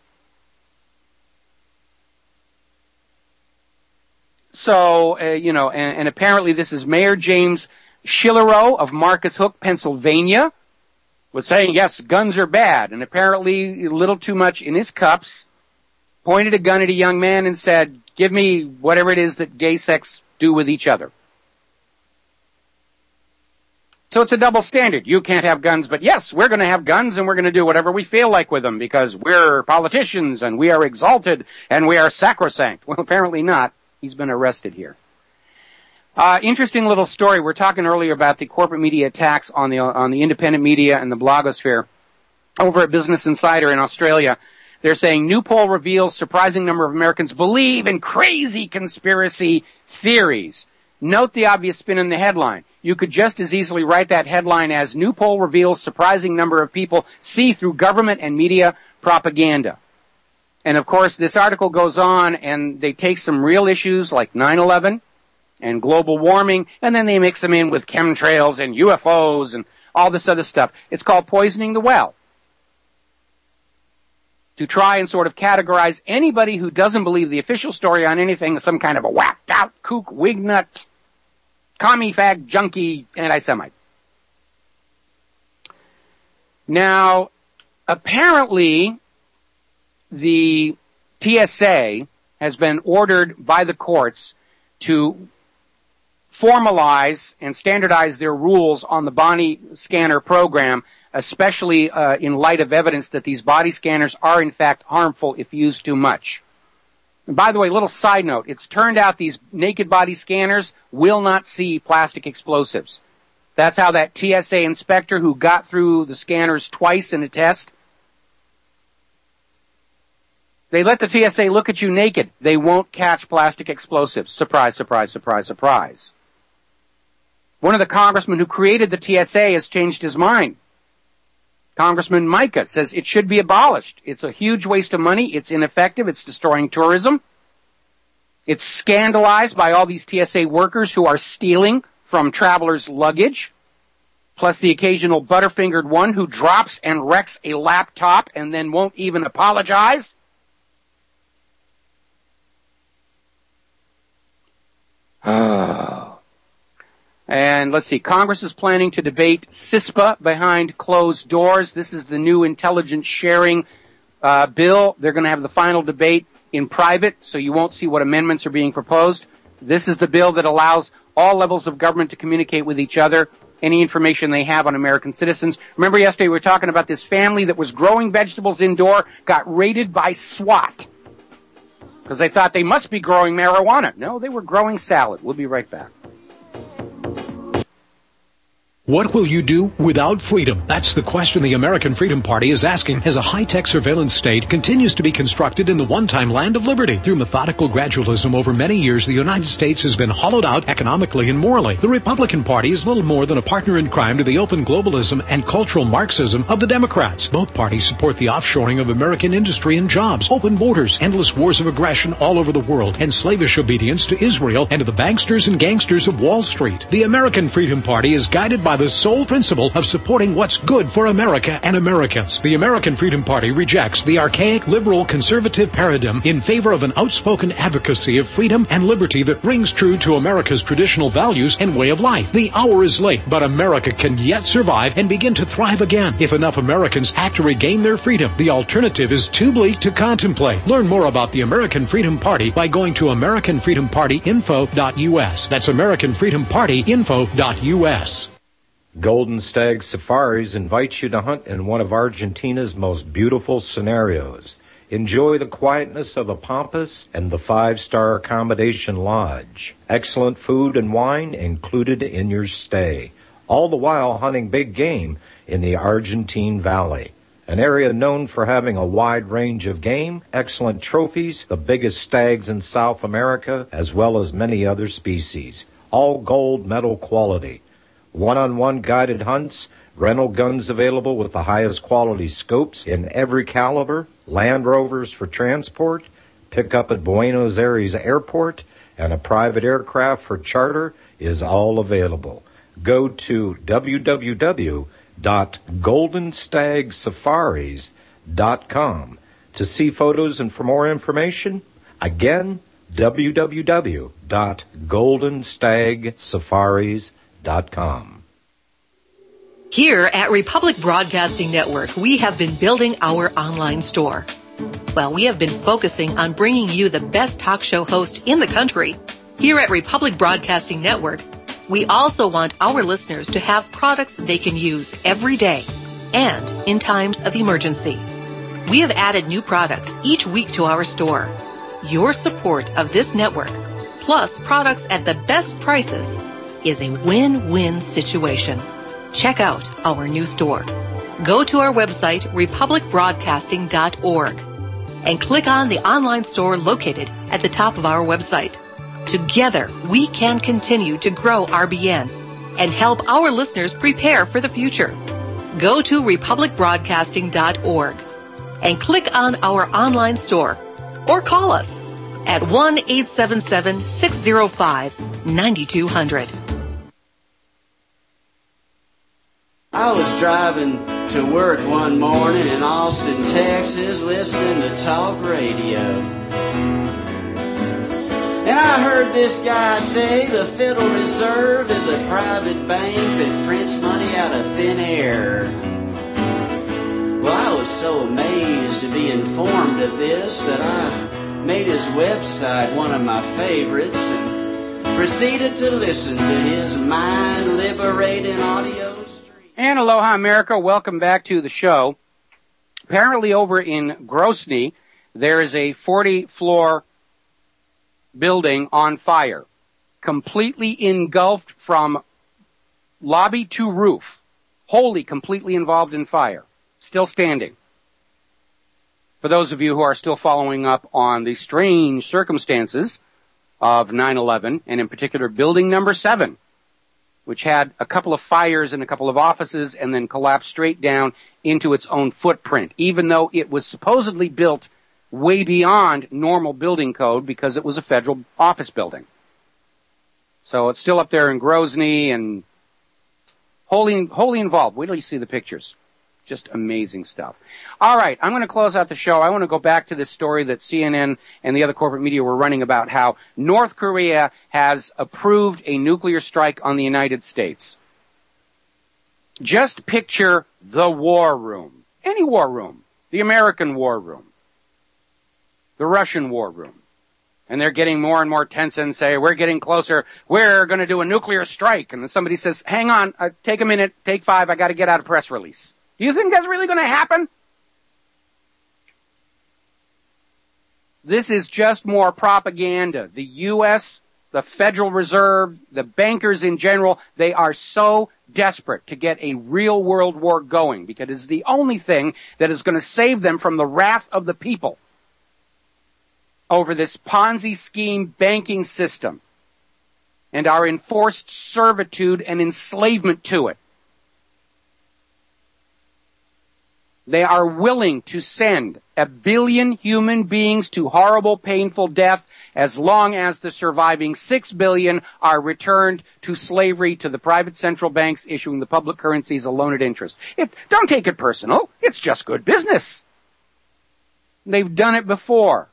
S2: So, and apparently this is Mayor James Shillerow of Marcus Hook, Pennsylvania, was saying, yes, guns are bad, and apparently a little too much in his cups, pointed a gun at a young man and said, give me whatever it is that gay sex do with each other. So it's a double standard. You can't have guns, but yes, we're going to have guns and we're going to do whatever we feel like with them because we're politicians and we are exalted and we are sacrosanct. Well, apparently not. He's been arrested here. Interesting little story. We're talking earlier about the corporate media attacks on the independent media and the blogosphere. Over at Business Insider in Australia, they're saying new poll reveals surprising number of Americans believe in crazy conspiracy theories. Note the obvious spin in the headline. You could just as easily write that headline as new poll reveals surprising number of people see through government and media propaganda. And of course, this article goes on and they take some real issues like 9/11 and global warming, and then they mix them in with chemtrails and UFOs and all this other stuff. It's called poisoning the well. To try and sort of categorize anybody who doesn't believe the official story on anything as some kind of a whacked out kook, wignut, commie fag, junkie, anti-Semite. Now, apparently, the TSA has been ordered by the courts to formalize and standardize their rules on the body scanner program, especially in light of evidence that these body scanners are in fact harmful if used too much. And by the way, little side note, it's turned out these naked body scanners will not see plastic explosives. That's how that TSA inspector who got through the scanners twice in a test, they let the TSA look at you naked. They won't catch plastic explosives. Surprise, surprise, surprise, surprise. One of the congressmen who created the TSA has changed his mind. Congressman Micah says it should be abolished. It's a huge waste of money. It's ineffective. It's destroying tourism. It's scandalized by all these TSA workers who are stealing from travelers' luggage, plus the occasional butterfingered one who drops and wrecks a laptop and then won't even apologize. And let's see, Congress is planning to debate CISPA behind closed doors. This is the new intelligence sharing bill. They're going to have the final debate in private, so you won't see what amendments are being proposed. This is the bill that allows all levels of government to communicate with each other, any information they have on American citizens. Remember yesterday we were talking about this family that was growing vegetables indoor, got raided by SWAT because they thought they must be growing marijuana. No, they were growing salad. We'll be right back.
S5: What will you do without freedom? That's the question the American Freedom Party is asking as a high-tech surveillance state continues to be constructed in the one-time land of liberty. Through methodical gradualism over many years, the United States has been hollowed out economically and morally. The Republican Party is little more than a partner in crime to the open globalism and cultural Marxism of the Democrats. Both parties support the offshoring of American industry and jobs, open borders, endless wars of aggression all over the world, and slavish obedience to Israel and to the banksters and gangsters of Wall Street. The American Freedom Party is guided by the sole principle of supporting what's good for America and Americans. The American Freedom Party rejects the archaic liberal conservative paradigm in favor of an outspoken advocacy of freedom and liberty that rings true to America's traditional values and way of life. The hour is late, but America can yet survive and begin to thrive again if enough Americans act to regain their freedom. The alternative is too bleak to contemplate. Learn more about the American Freedom Party by going to AmericanFreedomPartyInfo.us. That's AmericanFreedomPartyInfo.us.
S16: Golden Stag Safaris invites you to hunt in one of Argentina's most beautiful scenarios. Enjoy the quietness of the Pampas and the 5-star accommodation lodge. Excellent food and wine included in your stay, all the while hunting big game in the Argentine Valley, an area known for having a wide range of game, excellent trophies, the biggest stags in South America, as well as many other species, all gold medal quality. One-on-one guided hunts, rental guns available with the highest quality scopes in every caliber, Land Rovers for transport, pick up at Buenos Aires Airport, and a private aircraft for charter is all available. Go to www.goldenstagsafaris.com to see photos and for more information. Again, www.goldenstagsafaris.com.
S17: Here at Republic Broadcasting Network, we have been building our online store. Well, we have been focusing on bringing you the best talk show host in the country. Here at Republic Broadcasting Network, we also want our listeners to have products they can use every day and in times of emergency. We have added new products each week to our store. Your support of this network, plus products at the best prices, is a win-win situation. Check out our new store. Go to our website, republicbroadcasting.org, and click on the online store located at the top of our website. Together, we can continue to grow RBN and help our listeners prepare for the future. Go to republicbroadcasting.org and click on our online store or call us at 1-877-605-9200.
S18: I was driving to work one morning in Austin, Texas, listening to talk radio. And I heard this guy say the Federal Reserve is a private bank that prints money out of thin air. Well, I was so amazed to be informed of this that I made his website one of my favorites and proceeded to listen to his mind-liberating audio.
S2: And aloha, America. Welcome back to the show. Apparently over in Grosny, there is a 40-floor building on fire, completely engulfed from lobby to roof, wholly, completely involved in fire, still standing. For those of you who are still following up on the strange circumstances of 9/11, and in particular building number 7, which had a couple of fires in a couple of offices and then collapsed straight down into its own footprint, even though it was supposedly built way beyond normal building code because it was a federal office building. So it's still up there in Grozny and wholly involved. Wait till you see the pictures. Just amazing stuff. All right, I'm going to close out the show. I want to go back to this story that CNN and the other corporate media were running about how North Korea has approved a nuclear strike on the United States. Just picture the war room. Any war room. The American war room. The Russian war room. And they're getting more and more tense and say, we're getting closer. We're going to do a nuclear strike. And then somebody says, hang on, take a minute, take 5, I got to get out a press release. Do you think that's really going to happen? This is just more propaganda. The U.S., the Federal Reserve, the bankers in general, they are so desperate to get a real world war going because it's the only thing that is going to save them from the wrath of the people over this Ponzi scheme banking system and our enforced servitude and enslavement to it. They are willing to send 1 billion human beings to horrible, painful death as long as the surviving 6 billion are returned to slavery to the private central banks issuing the public currencies alone at interest. Don't take it personal. It's just good business. They've done it before.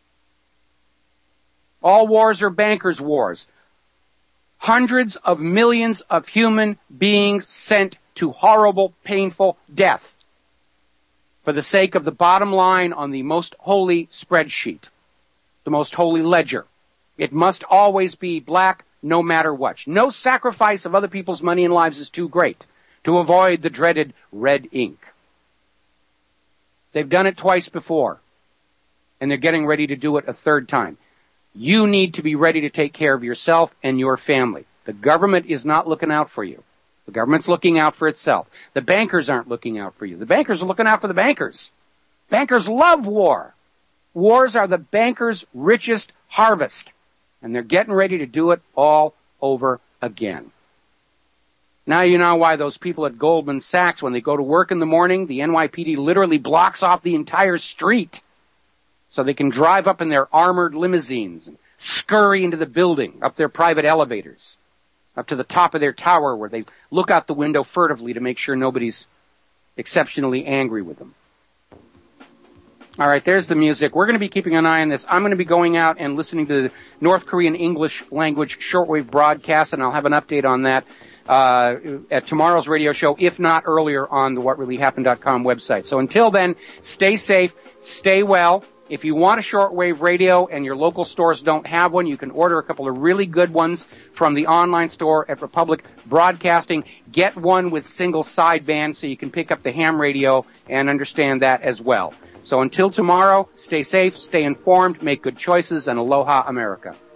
S2: All wars are bankers' wars. Hundreds of millions of human beings sent to horrible, painful death for the sake of the bottom line on the most holy spreadsheet, the most holy ledger. It must always be black no matter what. No sacrifice of other people's money and lives is too great to avoid the dreaded red ink. They've done it twice before, and they're getting ready to do it a third time. You need to be ready to take care of yourself and your family. The government is not looking out for you. The government's looking out for itself. The bankers aren't looking out for you. The bankers are looking out for the bankers. Bankers love war. Wars are the bankers' richest harvest. And they're getting ready to do it all over again. Now you know why those people at Goldman Sachs, when they go to work in the morning, the NYPD literally blocks off the entire street so they can drive up in their armored limousines and scurry into the building, up their private elevators, up to the top of their tower where they look out the window furtively to make sure nobody's exceptionally angry with them. All right, there's the music. We're going to be keeping an eye on this. I'm going to be going out and listening to the North Korean English language shortwave broadcast, and I'll have an update on that at tomorrow's radio show, if not earlier on the WhatReallyHappened.com website. So until then, stay safe, stay well. If you want a shortwave radio and your local stores don't have one, you can order a couple of really good ones from the online store at Republic Broadcasting. Get one with single sideband so you can pick up the ham radio and understand that as well. So until tomorrow, stay safe, stay informed, make good choices, and aloha America.